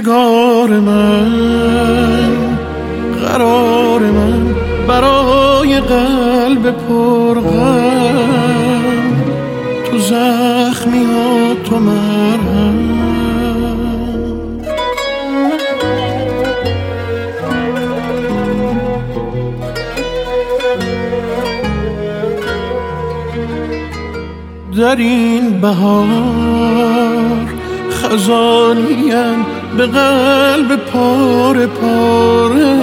نگار من، قرار من، برای قلب پرغم، تو زخمی ها تو مرهم. در این بهار خزانیم به قلب پاره پاره،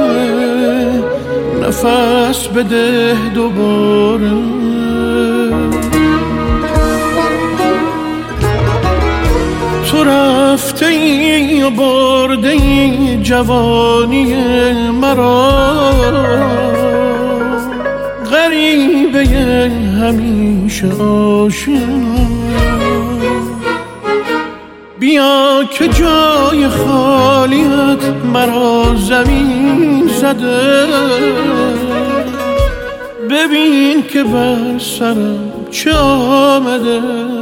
نفس بده دوباره. تو رفته ای و برده ای جوانی مرا، غریبه همیشه آشنا. بیا که جای خالیت مرا زمین زده، ببین که بر سرم چه آمده.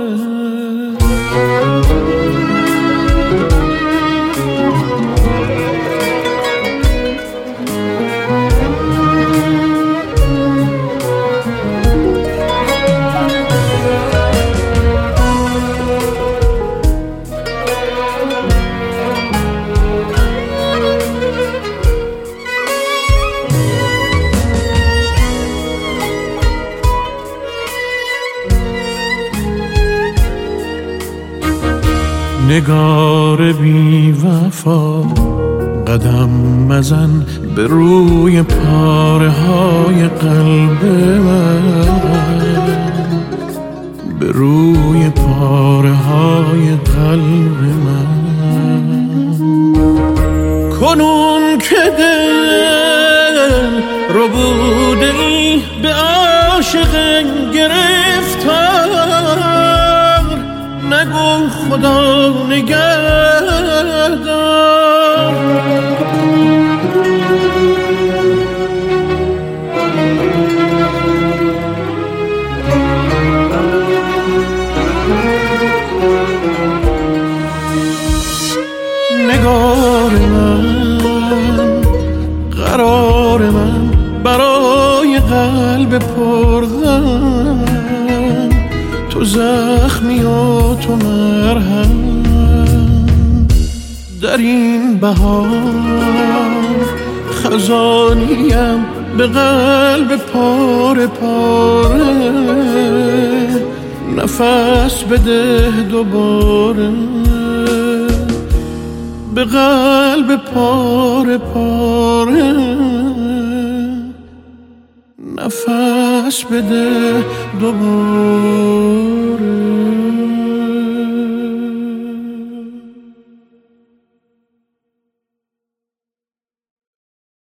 نگار بی وفا قدم مزن به روی پاره های قلب من، به روی پاره های قلب من. کنون که دل رو بوده ای به عاشق گرفتار، نگو خدا نگهدار. نگار من، قرار من، برای قلب پرغم، تو زخمی و تو مرهم. در این بهار خزانیم به قلب پاره پاره، نفس بده دوباره. به قلب پاره پاره، نفس بده دوباره.